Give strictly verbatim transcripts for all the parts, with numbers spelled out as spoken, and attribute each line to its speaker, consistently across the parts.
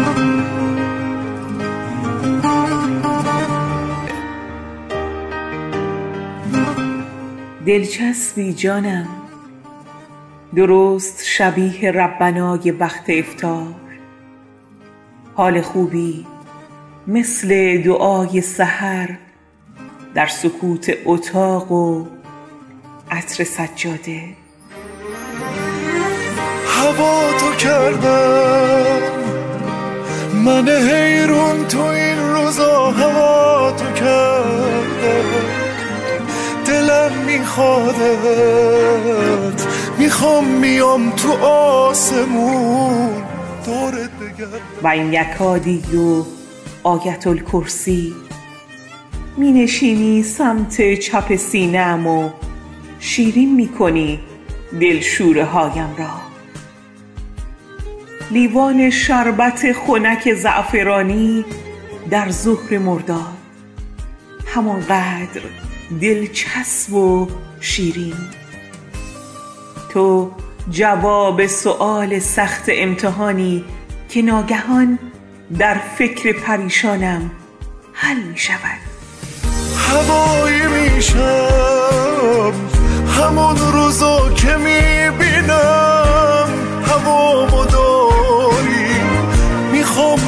Speaker 1: دلچسبی جانم، درست شبیه ربنای وقت افطار. حال خوبی مثل دعای سحر در سکوت اتاق و عطر سجاده.
Speaker 2: هوا تو کردم من حیرون، تو این روزا هوا تو کردم. دلم میخوادت، میخوام میام تو آسمون دورت بگردم.
Speaker 1: و این یکادی و آیت الکرسی، می نشینی سمت چپ سینه‌ام و شیرین می کنی دل شوره هایم را. لیوان شربت خنک زعفرانی در ظهر مرداد، همانقدر دلچسب و شیرین. تو جواب سؤال سخت امتحانی که ناگهان در فکر پریشانم حل می شود.
Speaker 2: هوایی میشم همون روزا که میبینم هوامو داری. میخوام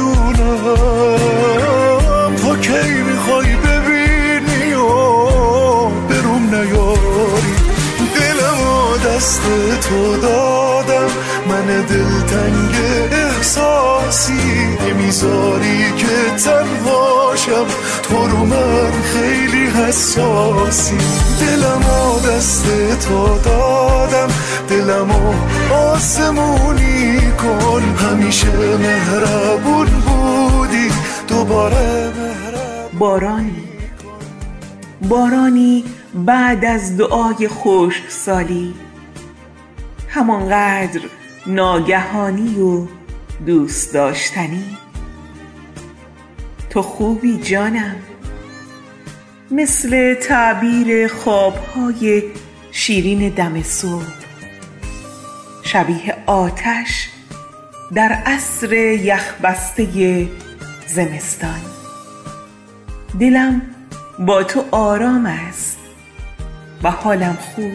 Speaker 2: بدونم تا کی میخوای ببینی و بروم نیاری. دلمو دست تو دادم، من دلتنگ احساسی نمیذاری که تنهاشم، تو رو من خیلی حساسی. دلمو دست تو دادم، دلمو آسمونی کن، همیشه مهربون بودی دوباره مهربون.
Speaker 1: بارانی بارانی بعد از دعای خشکسالی، همانقدر ناگهانی و دوست داشتنی. تو خوبی جانم، مثل تعبیر خوابهای شیرین دم صبح، شبیه آتش در عصر یخبسته زمستان. دلم با تو آرام است و حالم خوب.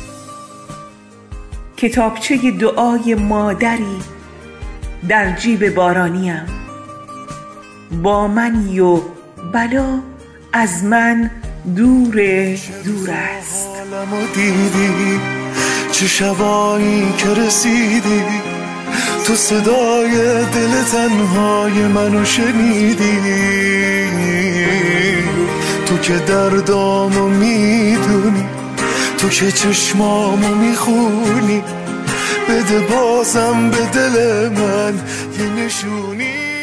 Speaker 1: کتابچه دعای مادری در جیب بارانیم، با منی و بلا از من دور دور است.
Speaker 2: حالمو دیدی چه شبایی که رسیدی، تو صدای دل تنهای منو شنیدی. تو که دردامو میدونی، تو که چشمامو میخونی، بده بازم به دل من یه نشونی.